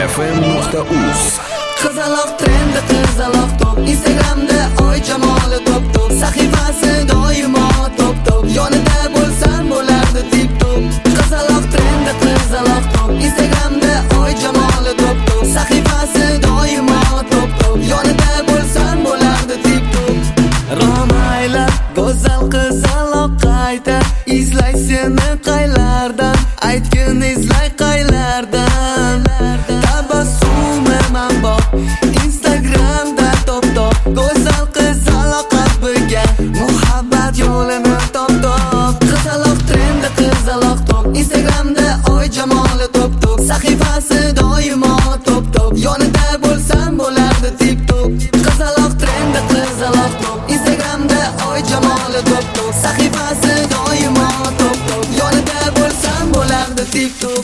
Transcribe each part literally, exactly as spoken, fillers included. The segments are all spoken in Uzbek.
f m nuqta uz. Qizaloq trendi, qizaloq top, Instagramda oy jamoli top top, sahifasi doimo top top, yonida bo'lsam bo'lardi tip top. Qizaloq trendi, qizaloq top, Instagramda oy jamoli top top, sahifasi doimo top top, yonida bo'lsam bo'lardi tip top. Romayla go'zal qizaloq qayta, izlay seni qaylardan, aytgin izlay qaylardan. Tabassumim bor Instagramda top top, go'zal qizaloq qalbiga muhabbat yo'lini top top. Qizaloq trendi, qizaloq top, Instagramda oy jamoli top top, sahifasi doimo top top, yonida bo'lsam bo'lardi tip top. Qizaloq trendi, qizaloq top, Instagramda oy jamoli top top, sahifasi doimo top top, yonida bo'lsam bo'lardi tip top.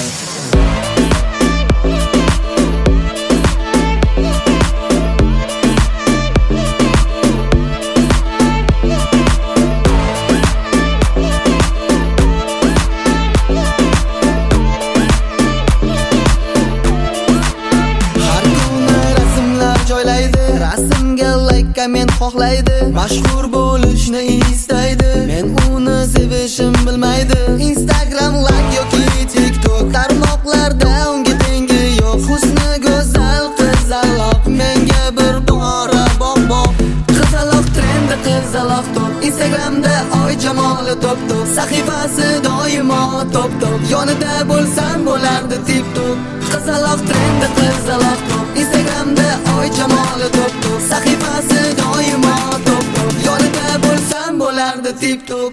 Rasmga like, komment xohlaydi, mashhur bo'lishni istaydi, men uni sevishim bilmaydi. Instagram, like yoki TikTok, tarmoqlarda unga tengi yo'q. Husni go'zal qizaloq, menga bir bora boq boq. Qizaloq trendi, qizaloq top, Instagramda oy jamoli top top, sahifasi doimo top top, yonida bo'lsam bo'lardi tip top. Qizaloq trendi, qizaloq top, Instagramda oy jamoli top top, sahifasi doimo top top, yonida bo'lsam bo'lardi tip top.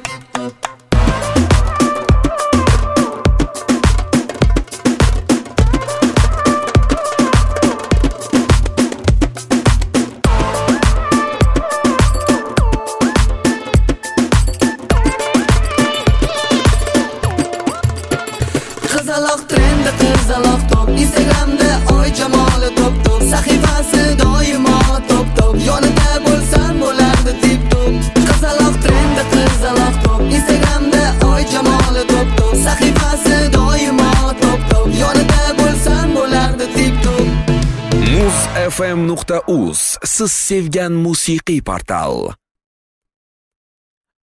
Qizaloq trendi, qizaloq top, Instagramda oy jamoli top top, sahifasi doimo top top, yonida bo'lsam bo'lardi tip top. Qizaloq trendi, qizaloq top, Instagramda oy jamoli top top, sahifasi doimo top top, yonida bo'lsam bo'lardi tip top. muz f m nuqta uz siz sevgan musiqiy portal.